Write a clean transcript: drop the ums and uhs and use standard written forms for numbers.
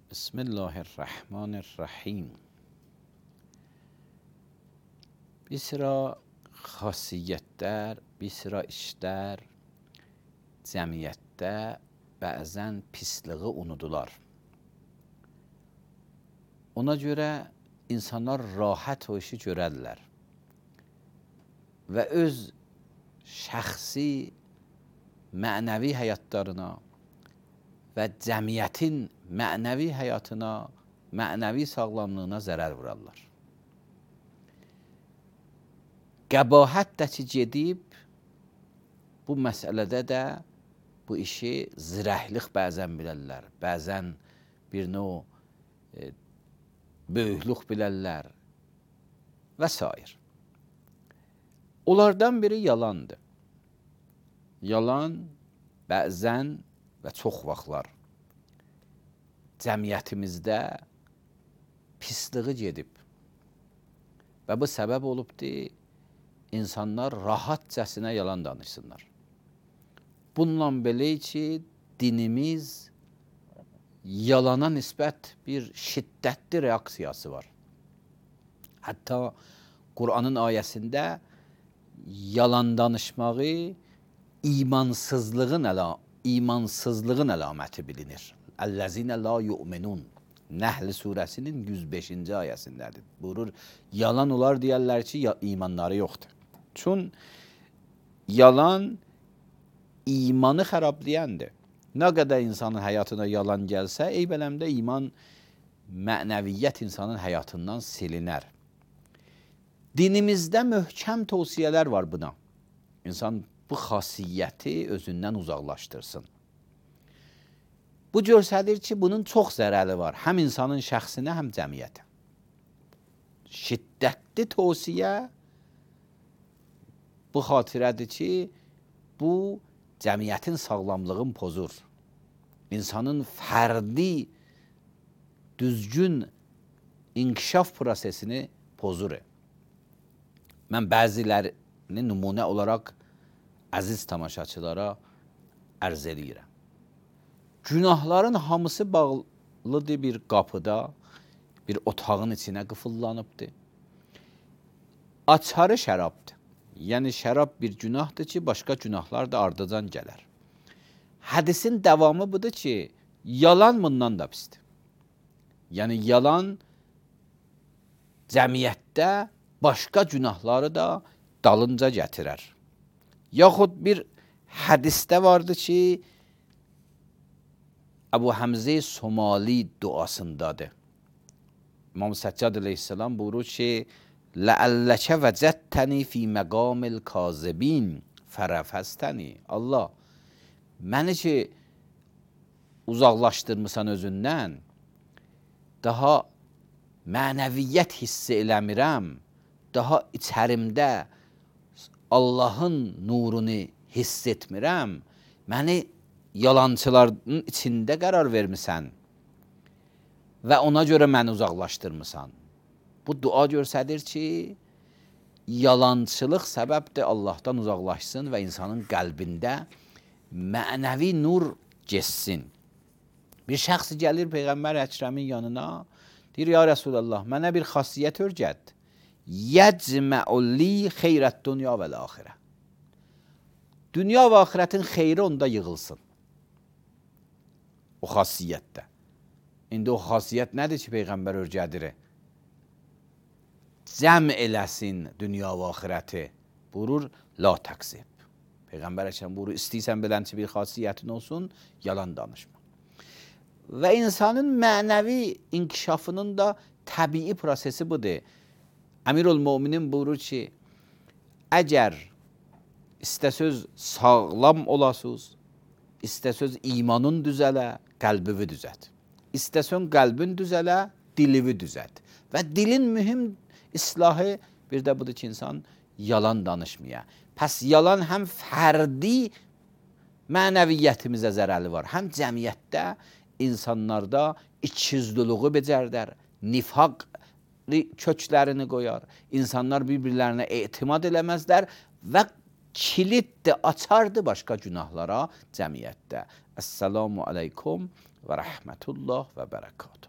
Bismillahirrahmanirrahim. Bir sıra xasiyyətlər, bir sıra işlər cəmiyyətdə bəzən pisliği unudular. Ona görə insanlar rahat o işi görərlər və öz şəxsi mənəvi həyatlarına və cəmiyyətin mənəvi həyatına, mənəvi sağlamlığına zərər vurarlar. Qəbahət də ki gedib, bu məsələdə də bu işi zirəhlik bəzən bilərlər, bəzən bir növ böyüklük bilərlər və s. Onlardan biri yalandır. Yalan bəzən və çox vaxtlar cəmiyyətimizdə pisliği gedib və bu səbəb olubdur, insanlar rahatcasına yalan danışsınlar. Bununla belə ki, dinimiz yalana nisbət bir şiddətli reaksiyası var. Hətta Qur'anın ayəsində yalan danışmağı imansızlığın əlaməti bilinir. Əl-ləzinə la yu'minun. Nəhl surəsinin 105-ci ayəsindədir. Buyurur, yalan olar deyərlər ki, imanları yoxdur. Çün yalan imanı xərabləyəndir. Nə qədər insanın həyatına yalan gəlsə, eyb eləmdə iman, mənəviyyət insanın həyatından silinər. Dinimizdə möhkəm tövsiyələr var buna. İnsan bu xasiyyəti özündən uzaqlaşdırsın. Bu göstərir ki, bunun çox zərəri var. Həm insanın şəxsinə, həm cəmiyyətə. Şiddətli tövsiyə bu xatirədir ki, bu cəmiyyətin sağlamlığını pozur. İnsanın fərdi düzgün inkişaf prosesini pozur. Mən bəzilərini nümunə olaraq əziz tamaşaçılara ərz edirəm. Günahların hamısı bağlıdır bir qapıda, bir otağın içinə qıfıllanıbdır. Açarı şərabdır. Yəni şərab bir günahdır ki, başqa günahlar da ardıcan gələr. Hədisin davamı budur ki, yalan bundan da pisdir. Yəni yalan cəmiyyətdə başqa günahları da dalınca gətirər. Yaxud bir hədisdə vardı ki, Əbu Həmzə Somali duasındadır. İmam Səccad əleyhissalam buyurur ki, Ləəlləkə vəcəttəni fi məqamil kazibin fərəfəstəni. Allah, məni ki uzaqlaşdırmısan özündən, daha mənəviyyət hissi eləmirəm, daha içərimdə Allahın nurunu hiss etmirəm, məni yalancıların içində qərar vermisən və ona görə məni uzaqlaşdırmısan. Bu dua göstərir ki, yalancılıq səbəbdir Allahdan uzaqlaşsın və insanın qəlbində mənəvi nur geçsin. Bir şəxs gəlir Peyğəmbər Əkrəmin yanına, deyir, ya Rəsulallah, mənə bir xasiyyət öyrət. Yəcmə'ulli xeyrət dünya və l-axirə. Dünya və axirətin xeyri onda yığılsın. O xasiyyətdə. İndi o xasiyyət nədir ki, Peyğəmbər öyrədir? Cəm eləsin dünya və axirəti. Buyurur, la təqzib. Peyğəmbər Əkrəm buyurur, istəyirsən bilən ki, bir xasiyyətin olsun, yalan danışma. Və insanın mənəvi inkişafının da təbii prosesi budur. Əmirül-Möminin buyurur ki, əgər istəsöz sağlam olasınız, istəsöz imanın düzələ, qəlbivi düzət. İstəsön qəlbin düzələ, dilivi düzət. Və dilin mühüm islahı bir də budur ki, insan yalan danışmaya. Pəs yalan həm fərdi mənəviyyətimizə zərəli var, həm cəmiyyətdə insanlarda ikiyüzlülüğü becərdər, nifaq köklərini qoyar, insanlar bir-birlərinə etimad eləməzlər və kiliddir, açardır başqa günahlara cəmiyyətdə. Əssalamu aleykum və rəhmətullah və bərəkatuhu.